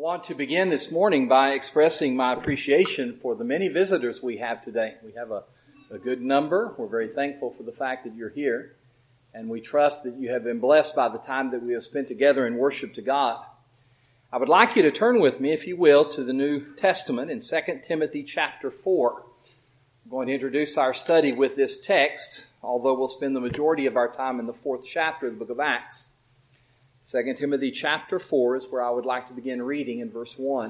want to begin this morning by expressing my appreciation for the many visitors we have today. We have a good number. We're very thankful for the fact that you're here, and we trust that you have been blessed by the time that we have spent together in worship to God. I would like you to turn with me, if you will, to the New Testament in 2 Timothy chapter 4. I'm going to introduce our study with this text, although we'll spend the majority of our time in the 4th chapter of the book of Acts. 2 Timothy chapter 4 is where I would like to begin reading in verse 1.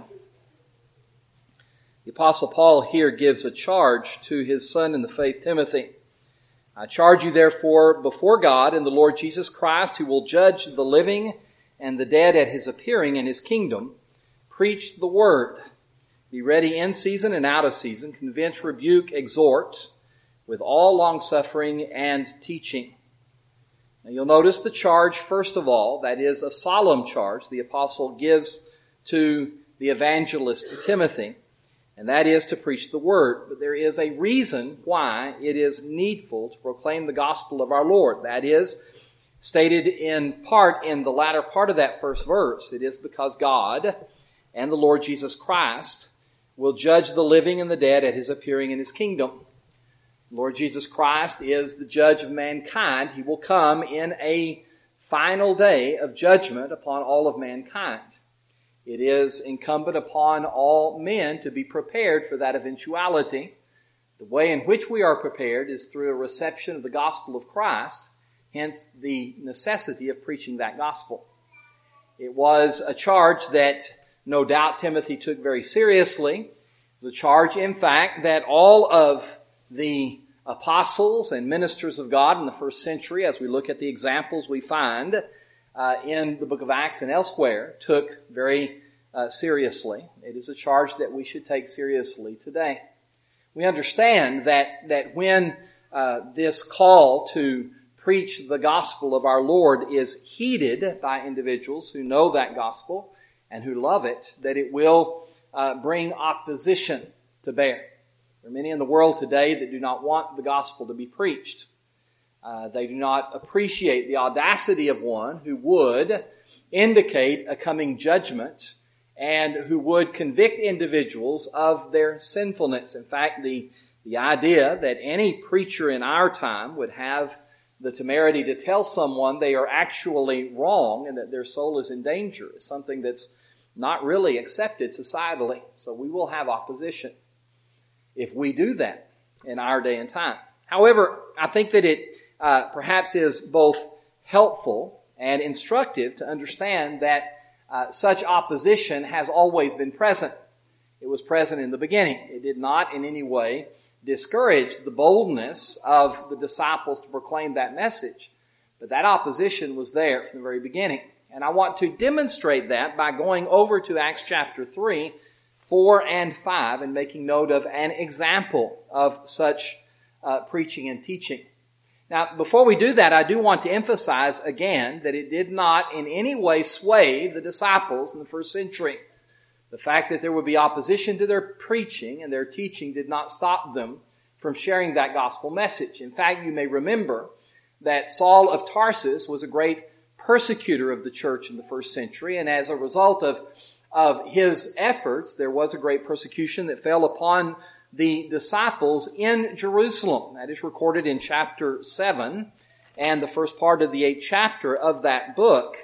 The Apostle Paul here gives a charge to his son in the faith, Timothy. I charge you therefore before God and the Lord Jesus Christ, who will judge the living and the dead at his appearing in his kingdom. Preach the word. Be ready in season and out of season. Convince, rebuke, exhort with all longsuffering and teaching. Now you'll notice the charge, first of all, that is a solemn charge the apostle gives to the evangelist Timothy, and that is to preach the word. But there is a reason why it is needful to proclaim the gospel of our Lord. That is stated in part in the latter part of that first verse. It is because God and the Lord Jesus Christ will judge the living and the dead at his appearing in his kingdom. Lord Jesus Christ is the judge of mankind. He will come in a final day of judgment upon all of mankind. It is incumbent upon all men to be prepared for that eventuality. The way in which we are prepared is through a reception of the gospel of Christ, hence the necessity of preaching that gospel. It was a charge that no doubt Timothy took very seriously. It was a charge, in fact, that all of the apostles and ministers of God in the first century, as we look at the examples we find in the book of Acts and elsewhere, took very seriously. It is a charge that we should take seriously today. We understand that when this call to preach the gospel of our Lord is heeded by individuals who know that gospel and who love it, that it will bring opposition to bear. There are many in the world today that do not want the gospel to be preached. They do not appreciate the audacity of one who would indicate a coming judgment and who would convict individuals of their sinfulness. In fact, the idea that any preacher in our time would have the temerity to tell someone they are actually wrong and that their soul is in danger is something that's not really accepted societally. So we will have opposition if we do that in our day and time. However, I think that it perhaps is both helpful and instructive to understand that such opposition has always been present. It was present in the beginning. It did not in any way discourage the boldness of the disciples to proclaim that message. But that opposition was there from the very beginning. And I want to demonstrate that by going over to Acts chapter 3, 4 and 5 and making note of an example of such preaching and teaching. Now, before we do that, I do want to emphasize again that it did not in any way sway the disciples in the first century. The fact that there would be opposition to their preaching and their teaching did not stop them from sharing that gospel message. In fact, you may remember that Saul of Tarsus was a great persecutor of the church in the first century, and as a result of his efforts, there was a great persecution that fell upon the disciples in Jerusalem. That is recorded in chapter 7 and the first part of the 8th chapter of that book.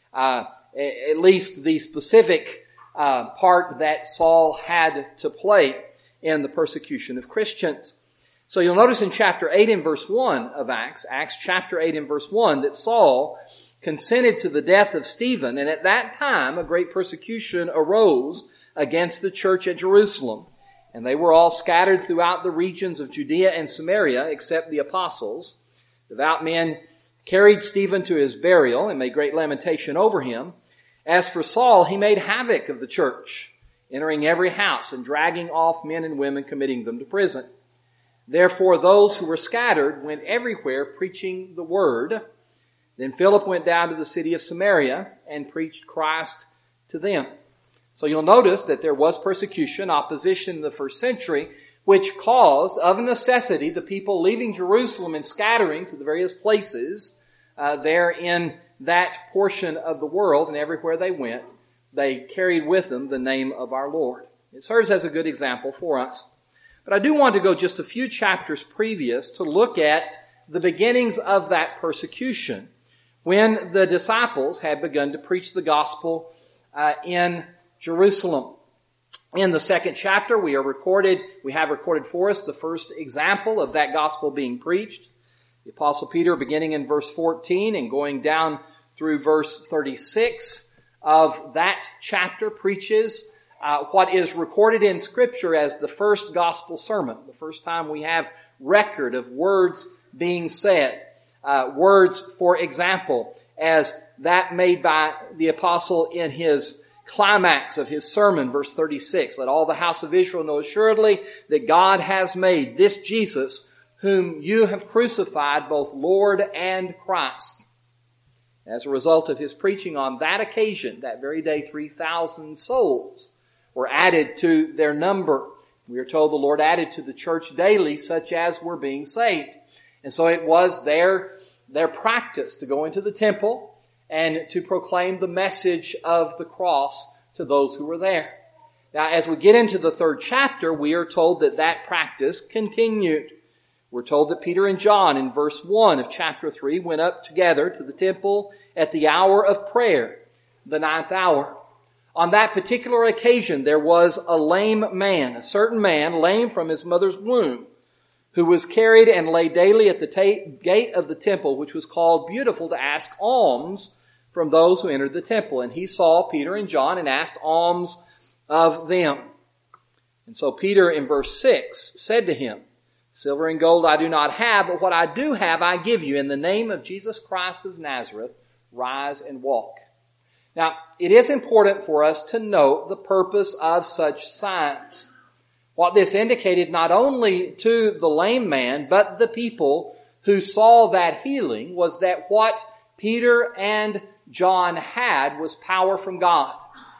At least the specific part that Saul had to play in the persecution of Christians. So you'll notice in chapter 8 and verse 1 of Acts chapter 8 and verse 1, that Saul consented to the death of Stephen, and at that time a great persecution arose against the church at Jerusalem, and they were all scattered throughout the regions of Judea and Samaria, except the apostles. Devout men carried Stephen to his burial and made great lamentation over him. As for Saul, he made havoc of the church, entering every house and dragging off men and women, committing them to prison. Therefore those who were scattered went everywhere preaching the word. Then Philip went down to the city of Samaria and preached Christ to them. So you'll notice that there was persecution, opposition in the first century, which caused, of necessity, the people leaving Jerusalem and scattering to the various places there in that portion of the world, and everywhere they went, they carried with them the name of our Lord. It serves as a good example for us. But I do want to go just a few chapters previous to look at the beginnings of that persecution when the disciples had begun to preach the gospel in Jerusalem. In the second chapter, we have recorded for us the first example of that gospel being preached. The Apostle Peter, beginning in verse 14 and going down through verse 36 of that chapter, preaches what is recorded in Scripture as the first gospel sermon, the first time we have record of words being said. Words, for example, as that made by the apostle in his climax of his sermon, verse 36. Let all the house of Israel know assuredly that God has made this Jesus, whom you have crucified, both Lord and Christ. As a result of his preaching on that occasion, that very day, 3,000 souls were added to their number. We are told the Lord added to the church daily such as were being saved. And so it was their practice to go into the temple and to proclaim the message of the cross to those who were there. Now, as we get into the third chapter, we are told that that practice continued. We're told that Peter and John in verse 1 of chapter 3 went up together to the temple at the hour of prayer, the 9th hour. On that particular occasion, there was a lame man, a certain man, lame from his mother's womb, who was carried and laid daily at the gate of the temple, which was called Beautiful, to ask alms from those who entered the temple. And he saw Peter and John and asked alms of them. And so Peter in verse 6 said to him, Silver and gold I do not have, but what I do have I give you. In the name of Jesus Christ of Nazareth, rise and walk. Now, it is important for us to note the purpose of such signs. What this indicated not only to the lame man, but the people who saw that healing, was that what Peter and John had was power from God.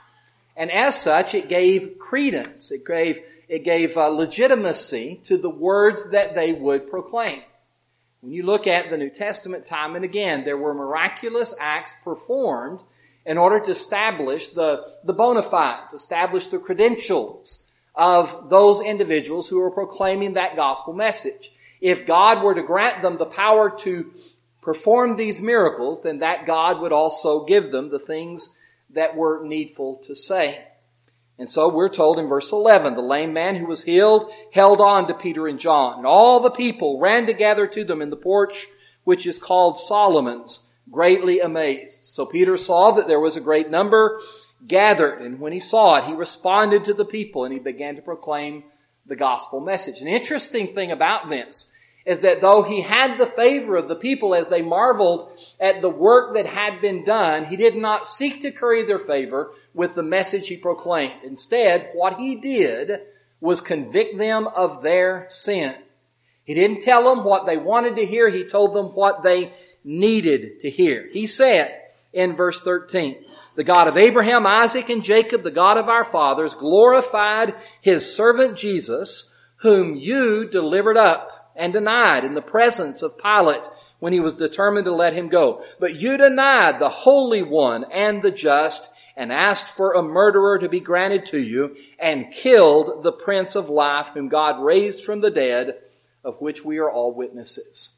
And as such, it gave credence, it gave legitimacy to the words that they would proclaim. When you look at the New Testament time and again, there were miraculous acts performed in order to establish the bona fides, establish the credentials of those individuals who were proclaiming that gospel message. If God were to grant them the power to perform these miracles, then that God would also give them the things that were needful to say. And so we're told in verse 11, the lame man who was healed held on to Peter and John. And all the people ran together to them in the porch, which is called Solomon's, greatly amazed. So Peter saw that there was a great number gathered, and when he saw it, he responded to the people and he began to proclaim the gospel message. An interesting thing about this is that though he had the favor of the people as they marveled at the work that had been done, he did not seek to curry their favor with the message he proclaimed. Instead, what he did was convict them of their sin. He didn't tell them what they wanted to hear. He told them what they needed to hear. He said in verse 13, the God of Abraham, Isaac, and Jacob, the God of our fathers, glorified his servant Jesus, whom you delivered up and denied in the presence of Pilate when he was determined to let him go. But you denied the Holy One and the just, and asked for a murderer to be granted to you, and killed the Prince of Life, whom God raised from the dead, of which we are all witnesses.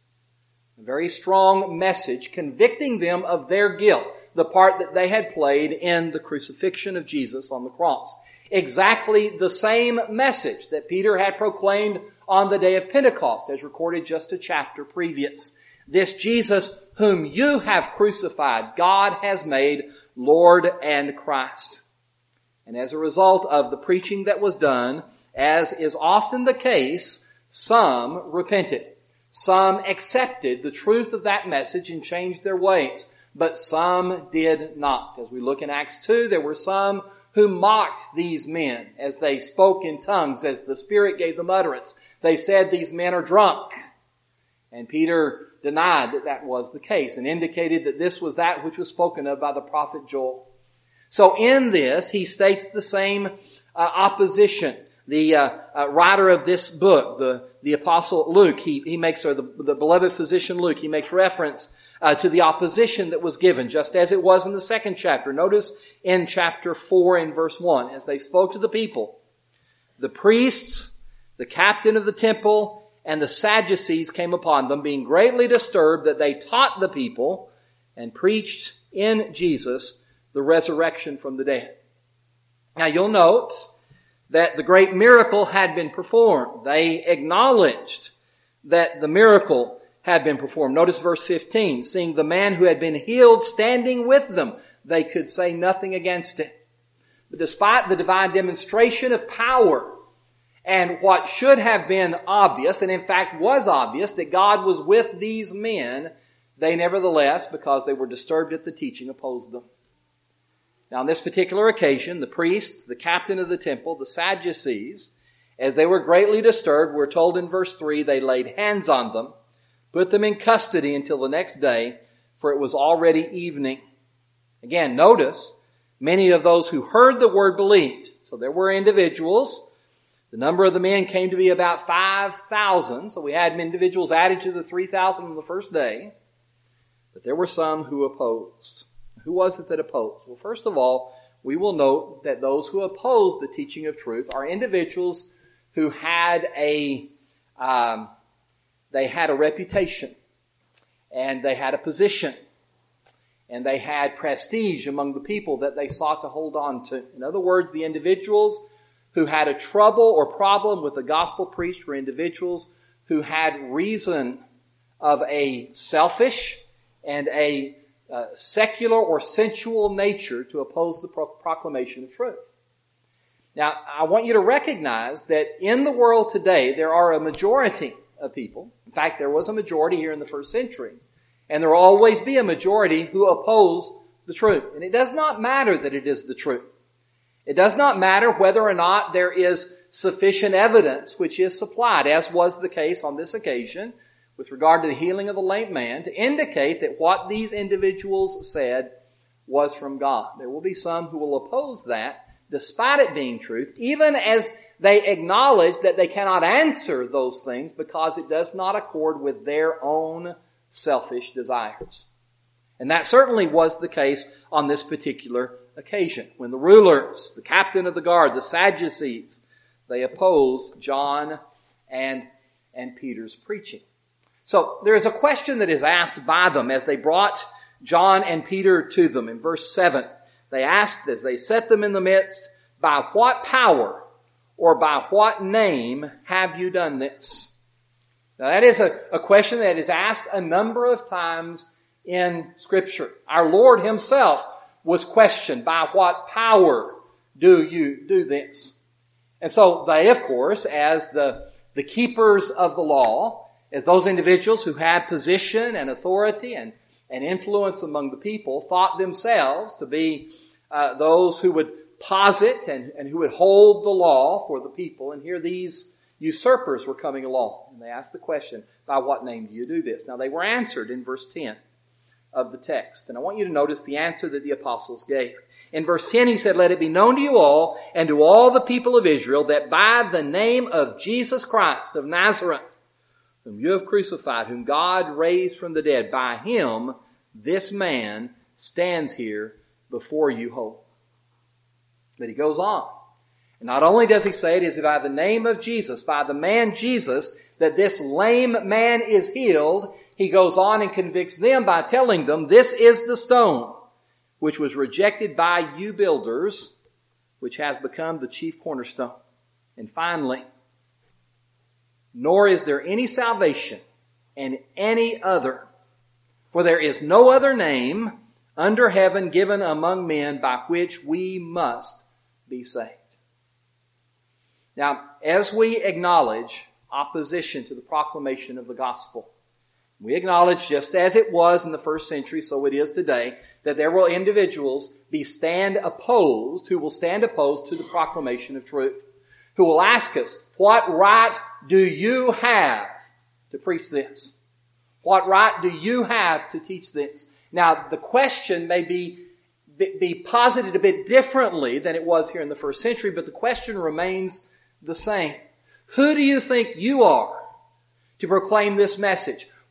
A very strong message convicting them of their guilt, the part that they had played in the crucifixion of Jesus on the cross. Exactly the same message that Peter had proclaimed on the day of Pentecost, as recorded just a chapter previous. This Jesus whom you have crucified, God has made Lord and Christ. And as a result of the preaching that was done, as is often the case, some repented. Some accepted the truth of that message and changed their ways, but some did not. As we look in Acts 2, there were some who mocked these men as they spoke in tongues, as the Spirit gave them utterance. They said these men are drunk. And Peter denied that that was the case and indicated that this was that which was spoken of by the prophet Joel. So in this, he states the same opposition. The writer of this book, the apostle Luke, he makes, or the beloved physician Luke, he makes reference to the opposition that was given, just as it was in the second chapter. Notice in chapter 4 and verse 1, as they spoke to the people, the priests, the captain of the temple, and the Sadducees came upon them, being greatly disturbed that they taught the people and preached in Jesus the resurrection from the dead. Now you'll note that the great miracle had been performed. They acknowledged that the miracle had been performed. Notice verse 15, seeing the man who had been healed standing with them, they could say nothing against it. But despite the divine demonstration of power and what should have been obvious, and in fact was obvious, that God was with these men, they nevertheless, because they were disturbed at the teaching, opposed them. Now on this particular occasion, the priests, the captain of the temple, the Sadducees, as they were greatly disturbed, we're told in verse 3, they laid hands on them, put them in custody until the next day, for it was already evening. Again, notice, many of those who heard the word believed. So there were individuals. The number of the men came to be about 5,000. So we had individuals added to the 3,000 on the first day. But there were some who opposed. Who was it that opposed? Well, first of all, we will note that those who oppose the teaching of truth are individuals who had a reputation, and they had a position, and they had prestige among the people that they sought to hold on to. In other words, the individuals who had a trouble or problem with the gospel preached were individuals who had reason of a selfish and a secular or sensual nature to oppose the proclamation of truth. Now, I want you to recognize that in the world today, there are a majority of people. In fact, there was a majority here in the first century. And there will always be a majority who oppose the truth. And it does not matter that it is the truth. It does not matter whether or not there is sufficient evidence which is supplied, as was the case on this occasion with regard to the healing of the lame man, to indicate that what these individuals said was from God. There will be some who will oppose that, despite it being truth, even as they acknowledge that they cannot answer those things because it does not accord with their own selfish desires. And that certainly was the case on this particular occasion, when the rulers, the captain of the guard, the Sadducees, they opposed John and Peter's preaching. So there is a question that is asked by them as they brought John and Peter to them. In verse 7, they asked as they set them in the midst, by what power or by what name have you done this? Now that is a question that is asked a number of times in Scripture. Our Lord Himself was questioned, by what power do you do this? And so they, of course, as the keepers of the law, as those individuals who had position and authority and influence among the people, thought themselves to be those who would posit and who would hold the law for the people. And here these usurpers were coming along. And they asked the question, by what name do you do this? Now they were answered in verse 10 of the text. And I want you to notice the answer that the apostles gave. In verse 10 he said, let it be known to you all and to all the people of Israel that by the name of Jesus Christ of Nazareth, whom you have crucified, whom God raised from the dead, by Him this man stands here before you whole. But he goes on. And not only does he say it is by the name of Jesus, by the man Jesus, that this lame man is healed, he goes on and convicts them by telling them, this is the stone which was rejected by you builders, which has become the chief cornerstone. And finally, nor is there any salvation in any other, for there is no other name under heaven given among men by which we must be saved. Now, as we acknowledge opposition to the proclamation of the gospel, we acknowledge, just as it was in the first century, so it is today, that there will individuals who will stand opposed to the proclamation of truth, who will ask us, what right do you have to preach this? What right do you have to teach this? Now, the question may be posited a bit differently than it was here in the first century, but the question remains the same. Who do you think you are to proclaim this message?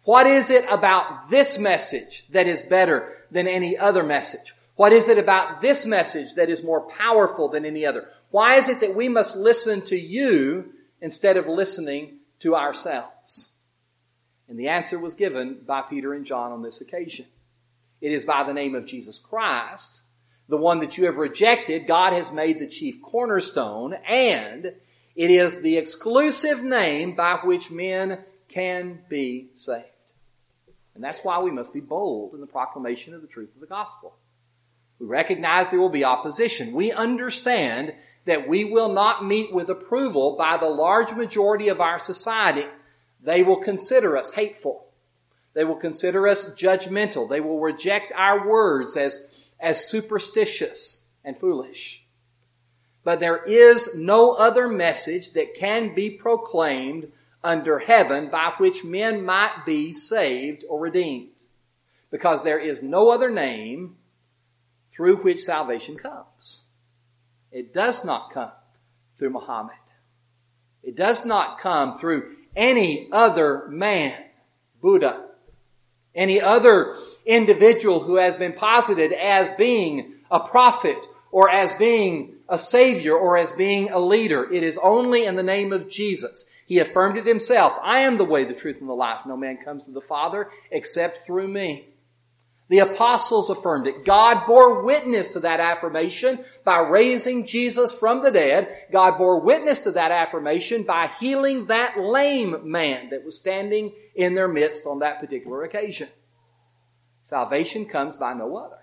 What is it about this message that is better than any other message? What is it about this message that is more powerful than any other? Why is it that we must listen to you instead of listening to ourselves? And the answer was given by Peter and John on this occasion. It is by the name of Jesus Christ, the one that you have rejected, God has made the chief cornerstone, and it is the exclusive name by which men can be saved. And that's why we must be bold in the proclamation of the truth of the gospel. We recognize there will be opposition. We understand that we will not meet with approval by the large majority of our society. They will consider us hateful. They will consider us judgmental. They will reject our words as superstitious and foolish. But there is no other message that can be proclaimed under heaven by which men might be saved or redeemed. Because there is no other name through which salvation comes. It does not come through Muhammad. It does not come through any other man, Buddha, any other individual who has been posited as being a prophet or as being a savior or as being a leader. It is only in the name of Jesus. He affirmed it himself. I am the way, the truth, and the life. No man comes to the Father except through me. The apostles affirmed it. God bore witness to that affirmation by raising Jesus from the dead. God bore witness to that affirmation by healing that lame man that was standing in their midst on that particular occasion. Salvation comes by no other.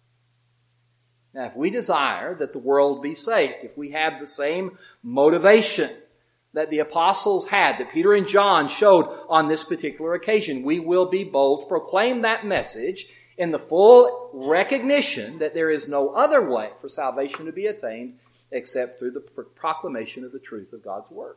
Now, if we desire that the world be saved, if we have the same motivation that the apostles had, that Peter and John showed on this particular occasion, we will be bold to proclaim that message in the full recognition that there is no other way for salvation to be attained except through the proclamation of the truth of God's Word.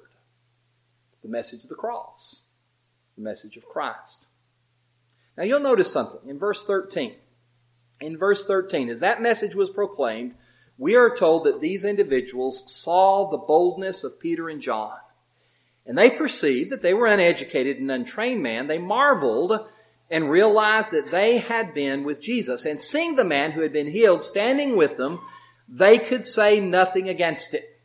The message of the cross. The message of Christ. Now you'll notice something in verse 13. In verse 13, as that message was proclaimed, we are told that these individuals saw the boldness of Peter and John. And they perceived that they were uneducated and untrained men. They marveled and realized that they had been with Jesus. And seeing the man who had been healed standing with them, they could say nothing against it.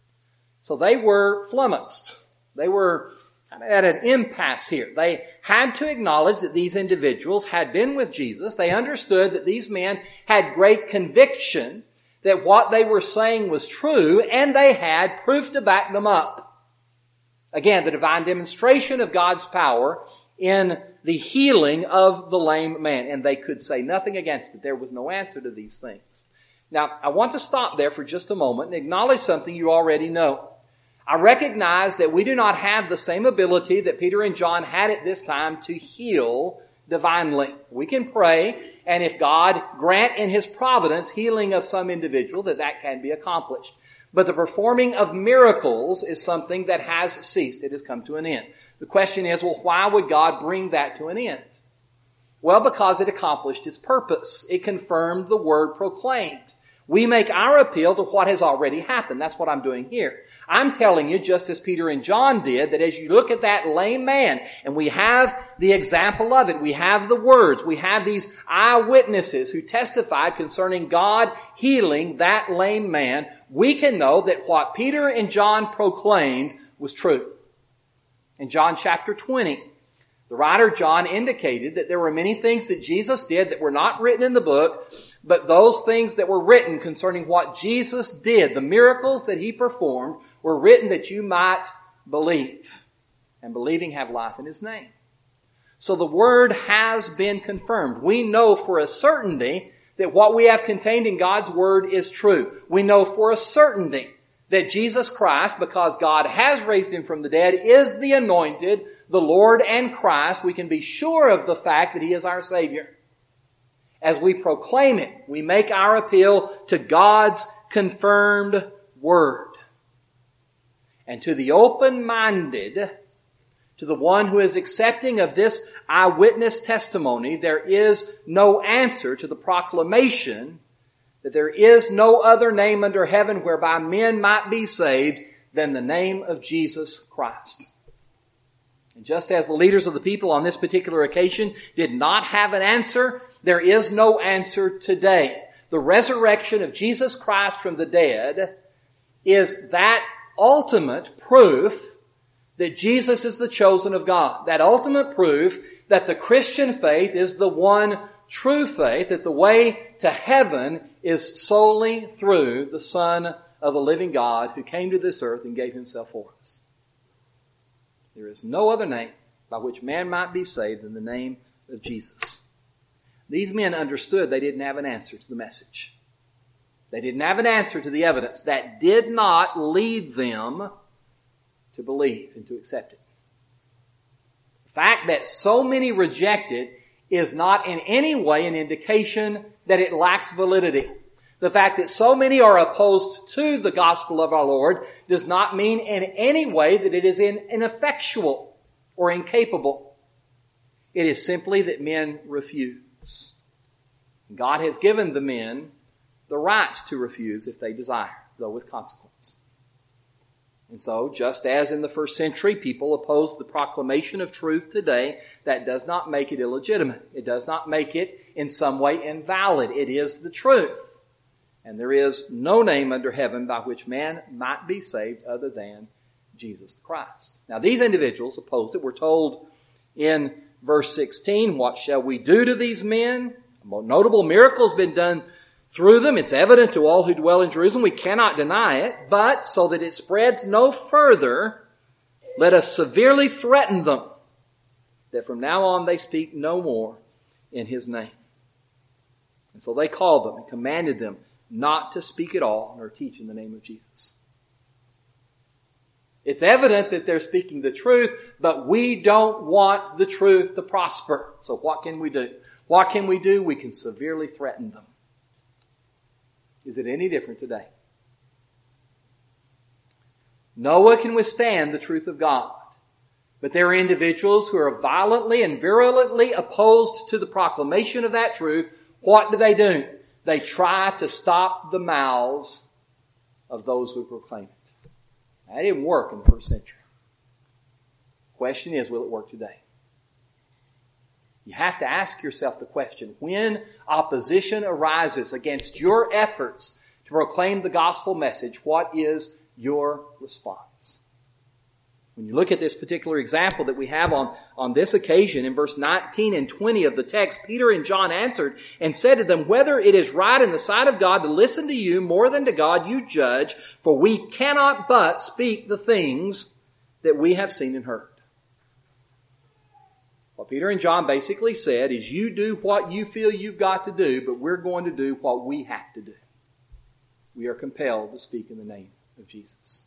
So they were flummoxed. They were kind of at an impasse here. They had to acknowledge that these individuals had been with Jesus. They understood that these men had great conviction that what they were saying was true, and they had proof to back them up. Again, the divine demonstration of God's power in the healing of the lame man. And they could say nothing against it. There was no answer to these things. Now, I want to stop there for just a moment and acknowledge something you already know. I recognize that we do not have the same ability that Peter and John had at this time to heal divinely. We can pray, and if God grant in His providence healing of some individual, that can be accomplished. But the performing of miracles is something that has ceased. It has come to an end. The question is, well, why would God bring that to an end? Well, because it accomplished its purpose. It confirmed the word proclaimed. We make our appeal to what has already happened. That's what I'm doing here. I'm telling you, just as Peter and John did, that as you look at that lame man, and we have the example of it, we have the words, we have these eyewitnesses who testified concerning God healing that lame man, we can know that what Peter and John proclaimed was true. In John chapter 20, the writer John indicated that there were many things that Jesus did that were not written in the book, but those things that were written concerning what Jesus did, the miracles that He performed, were written that you might believe. And believing have life in His name. So the Word has been confirmed. We know for a certainty that what we have contained in God's Word is true. We know for a certainty that Jesus Christ, because God has raised Him from the dead, is the anointed, the Lord and Christ. We can be sure of the fact that He is our Savior. As we proclaim it, we make our appeal to God's confirmed Word. And to the open-minded, to the one who is accepting of this eyewitness testimony, there is no answer to the proclamation that there is no other name under heaven whereby men might be saved than the name of Jesus Christ. And just as the leaders of the people on this particular occasion did not have an answer, there is no answer today. The resurrection of Jesus Christ from the dead is that ultimate proof that Jesus is the chosen of God. That ultimate proof that the Christian faith is the one true faith, that the way to heaven is solely through the Son of the living God who came to this earth and gave himself for us. There is no other name by which man might be saved than the name of Jesus. These men understood they didn't have an answer to the message. They didn't have an answer to the evidence. That did not lead them to believe and to accept it. The fact that so many reject it is not in any way an indication that it lacks validity. The fact that so many are opposed to the gospel of our Lord does not mean in any way that it is ineffectual or incapable. It is simply that men refuse. God has given the men the right to refuse if they desire, though with consequence. And so, just as in the first century people opposed the proclamation of truth today, that does not make it illegitimate. It does not make it in some way invalid. It is the truth. And there is no name under heaven by which man might be saved other than Jesus Christ. Now, these individuals opposed it. We're told in verse 16, what shall we do to these men? A notable miracle has been done through them. It's evident to all who dwell in Jerusalem. We cannot deny it. But so that it spreads no further, let us severely threaten them, that from now on they speak no more in his name. And so they called them and commanded them not to speak at all nor teach in the name of Jesus. It's evident that they're speaking the truth, but we don't want the truth to prosper. So what can we do? What can we do? We can severely threaten them. Is it any different today? Noah can withstand the truth of God, but there are individuals who are violently and virulently opposed to the proclamation of that truth. What do? They try to stop the mouths of those who proclaim it. That didn't work in the first century. The question is, will it work today? You have to ask yourself the question, when opposition arises against your efforts to proclaim the gospel message, what is your response? When you look at this particular example that we have on this occasion, in verse 19 and 20 of the text, Peter and John answered and said to them, whether it is right in the sight of God to listen to you more than to God, you judge, for we cannot but speak the things that we have seen and heard. What Peter and John basically said is, you do what you feel you've got to do, but we're going to do what we have to do. We are compelled to speak in the name of Jesus.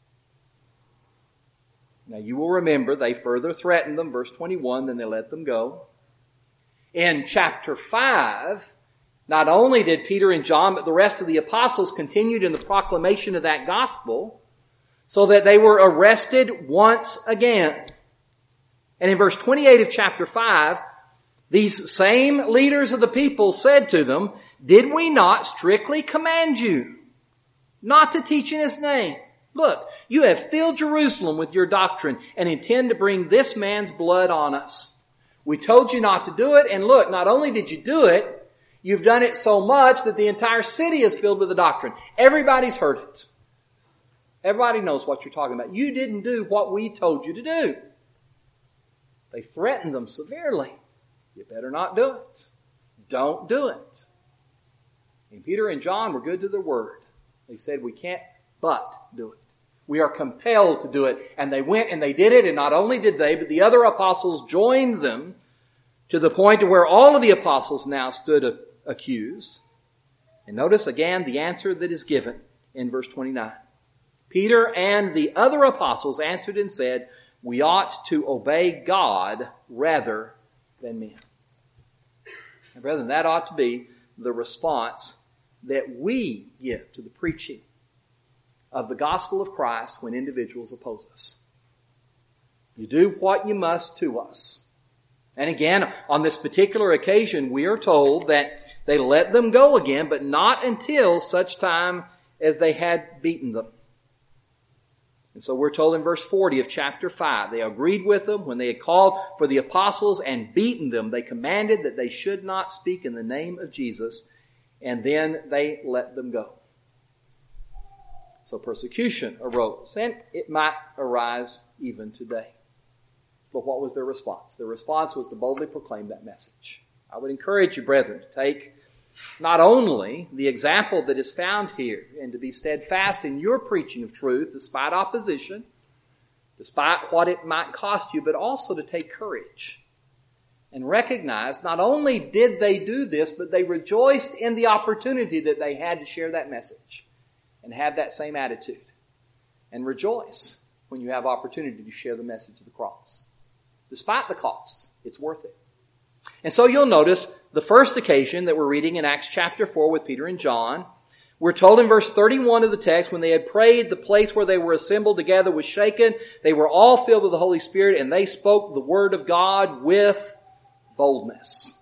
Now you will remember they further threatened them, verse 21, then they let them go. In chapter 5, not only did Peter and John, but the rest of the apostles continued in the proclamation of that gospel, so that they were arrested once again. And in verse 28 of chapter 5, these same leaders of the people said to them, did we not strictly command you not to teach in his name? Look, you have filled Jerusalem with your doctrine and intend to bring this man's blood on us. We told you not to do it, and look, not only did you do it, you've done it so much that the entire city is filled with the doctrine. Everybody's heard it. Everybody knows what you're talking about. You didn't do what we told you to do. They threatened them severely. You better not do it. Don't do it. And Peter and John were good to their word. They said, we can't but do it. We are compelled to do it. And they went and they did it. And not only did they, but the other apostles joined them to the point to where all of the apostles now stood accused. And notice again the answer that is given in verse 29. Peter and the other apostles answered and said, we ought to obey God rather than men. And brethren, that ought to be the response that we give to the preaching of the gospel of Christ when individuals oppose us. You do what you must to us. And again, on this particular occasion, we are told that they let them go again, but not until such time as they had beaten them. And so we're told in verse 40 of chapter 5, they agreed with them when they had called for the apostles and beaten them. They commanded that they should not speak in the name of Jesus, and then they let them go. So persecution arose, and it might arise even today. But what was their response? Their response was to boldly proclaim that message. I would encourage you, brethren, to take not only the example that is found here and to be steadfast in your preaching of truth despite opposition, despite what it might cost you, but also to take courage and recognize not only did they do this, but they rejoiced in the opportunity that they had to share that message and have that same attitude. And rejoice when you have opportunity to share the message of the cross. Despite the costs, it's worth it. And so you'll notice the first occasion that we're reading in Acts chapter 4 with Peter and John, we're told in verse 31 of the text, when they had prayed, the place where they were assembled together was shaken. They were all filled with the Holy Spirit, and they spoke the word of God with boldness.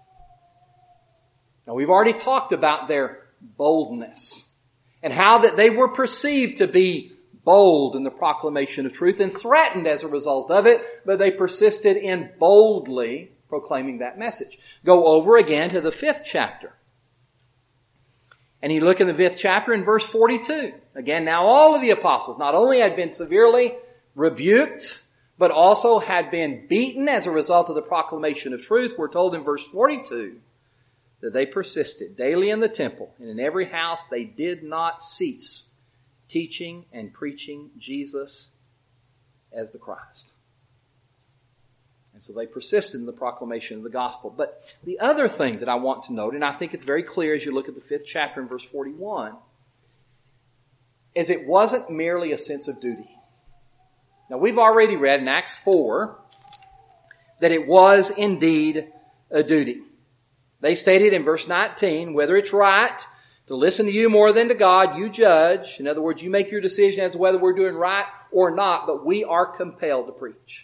Now we've already talked about their boldness and how that they were perceived to be bold in the proclamation of truth and threatened as a result of it, but they persisted in boldly proclaiming that message. Go over again to the 5th chapter. And you look in the 5th chapter in verse 42. Again, now all of the apostles not only had been severely rebuked, but also had been beaten as a result of the proclamation of truth. We're told in verse 42 that they persisted daily in the temple, and in every house they did not cease teaching and preaching Jesus as the Christ. And so they persisted in the proclamation of the gospel. But the other thing that I want to note, and I think it's very clear as you look at the 5th chapter in verse 41, is it wasn't merely a sense of duty. Now we've already read in Acts 4 that it was indeed a duty. They stated in verse 19, whether it's right to listen to you more than to God, you judge. In other words, you make your decision as to whether we're doing right or not, but we are compelled to preach.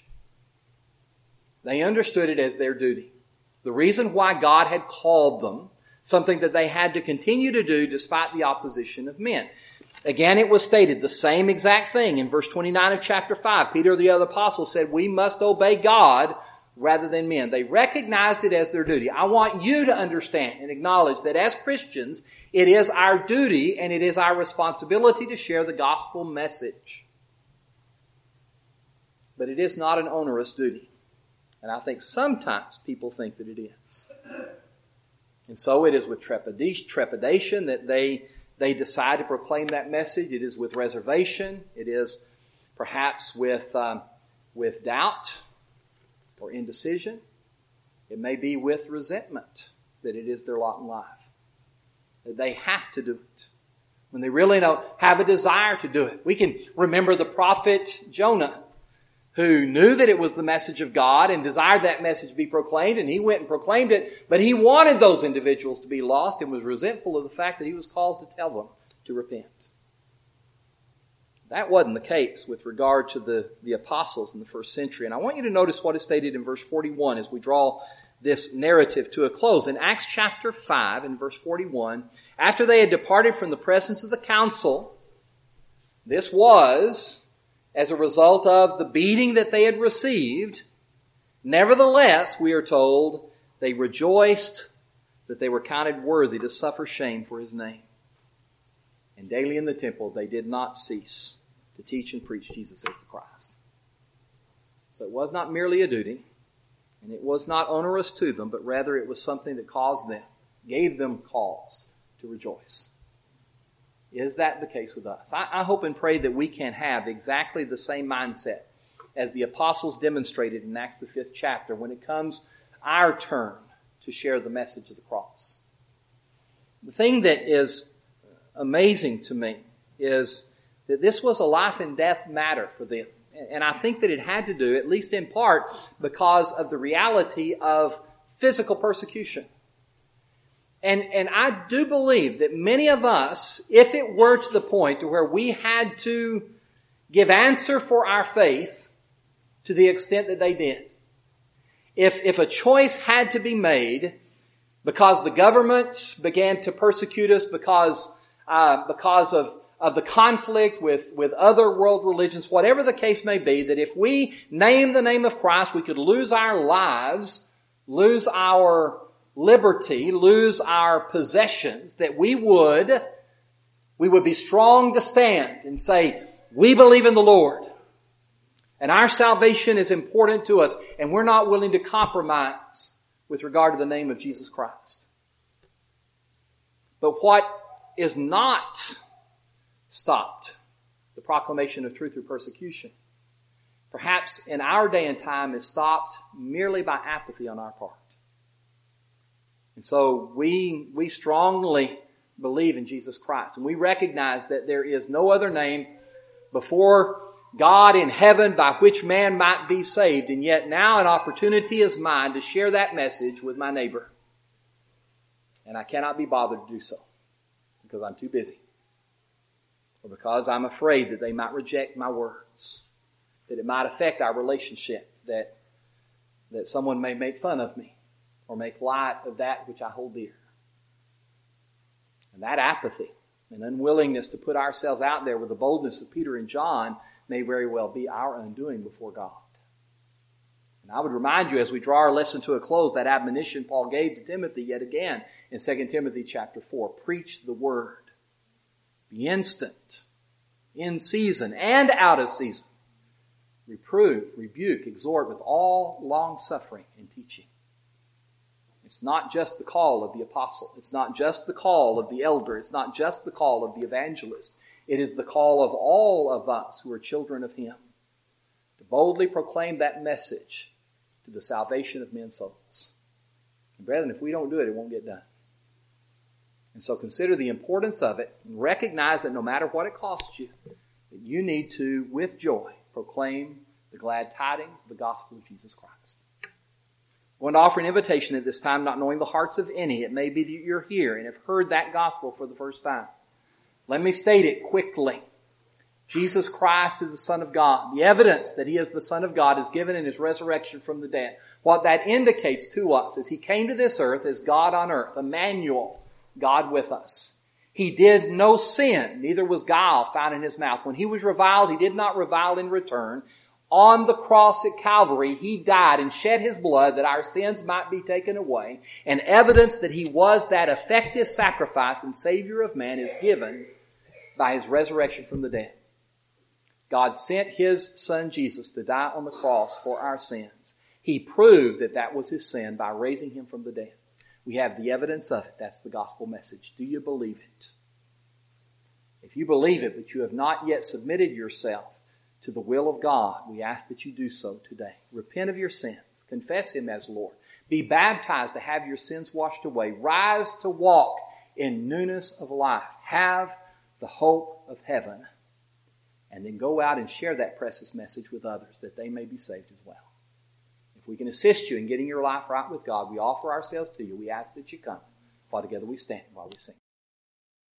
They understood it as their duty. The reason why God had called them, something that they had to continue to do despite the opposition of men. Again, it was stated the same exact thing in verse 29 of chapter 5. Peter, the other apostle, said, we must obey God rather than men. They recognized it as their duty. I want you to understand and acknowledge that as Christians, it is our duty and it is our responsibility to share the gospel message. But it is not an onerous duty. And I think sometimes people think that it is. And so it is with trepidation that they decide to proclaim that message. It is with reservation. It is perhaps with doubt or indecision. It may be with resentment that it is their lot in life. That they have to do it. When they really don't have a desire to do it. We can remember the prophet Jonah, who knew that it was the message of God and desired that message to be proclaimed, and he went and proclaimed it, but he wanted those individuals to be lost and was resentful of the fact that he was called to tell them to repent. That wasn't the case with regard to the apostles in the first century. And I want you to notice what is stated in verse 41 as we draw this narrative to a close. In Acts chapter 5, in verse 41, after they had departed from the presence of the council, this was as a result of the beating that they had received. Nevertheless, we are told, they rejoiced that they were counted worthy to suffer shame for his name. And daily in the temple they did not cease to teach and preach Jesus as the Christ. So it was not merely a duty, and it was not onerous to them, but rather it was something that gave them cause to rejoice. Is that the case with us? I hope and pray that we can have exactly the same mindset as the apostles demonstrated in Acts the 5th chapter when it comes our turn to share the message of the cross. The thing that is amazing to me is that this was a life and death matter for them. And I think that it had to do, at least in part, because of the reality of physical persecution. And I do believe that many of us, if it were to the point to where we had to give answer for our faith to the extent that they did, if a choice had to be made because the government began to persecute us because of the conflict with other world religions, whatever the case may be, that if we name the name of Christ, we could lose our lives, lose our liberty, lose our possessions, that we would be strong to stand and say, we believe in the Lord. And our salvation is important to us, and we're not willing to compromise with regard to the name of Jesus Christ. But what is not stopped, the proclamation of truth through persecution, perhaps in our day and time is stopped merely by apathy on our part. And so we strongly believe in Jesus Christ, and we recognize that there is no other name before God in heaven by which man might be saved. And yet now an opportunity is mine to share that message with my neighbor. And I cannot be bothered to do so because I'm too busy, or because I'm afraid that they might reject my words, that it might affect our relationship, that someone may make fun of me or make light of that which I hold dear. And that apathy and unwillingness to put ourselves out there with the boldness of Peter and John may very well be our undoing before God. And I would remind you as we draw our lesson to a close, that admonition Paul gave to Timothy yet again in 2 Timothy chapter 4. Preach the word. Be instant, in season and out of season. Reprove, rebuke, exhort with all long suffering and teaching. It's not just the call of the apostle. It's not just the call of the elder. It's not just the call of the evangelist. It is the call of all of us who are children of Him to boldly proclaim that message to the salvation of men's souls. And brethren, if we don't do it, it won't get done. And so consider the importance of it and recognize that no matter what it costs you, that you need to, with joy, proclaim the glad tidings of the gospel of Jesus Christ. I'm going to offer an invitation at this time, not knowing the hearts of any. It may be that you're here and have heard that gospel for the first time. Let me state it quickly. Jesus Christ is the Son of God. The evidence that He is the Son of God is given in His resurrection from the dead. What that indicates to us is He came to this earth as God on earth, Emmanuel, God with us. He did no sin, neither was guile found in His mouth. When He was reviled, He did not revile in return. On the cross at Calvary, He died and shed His blood that our sins might be taken away. And evidence that He was that effective sacrifice and Savior of man is given by His resurrection from the dead. God sent His Son Jesus to die on the cross for our sins. He proved that that was His sin by raising Him from the dead. We have the evidence of it. That's the gospel message. Do you believe it? If you believe it, but you have not yet submitted yourself to the will of God, we ask that you do so today. Repent of your sins. Confess Him as Lord. Be baptized to have your sins washed away. Rise to walk in newness of life. Have the hope of heaven. And then go out and share that precious message with others that they may be saved as well. If we can assist you in getting your life right with God, we offer ourselves to you. We ask that you come while together we stand while we sing.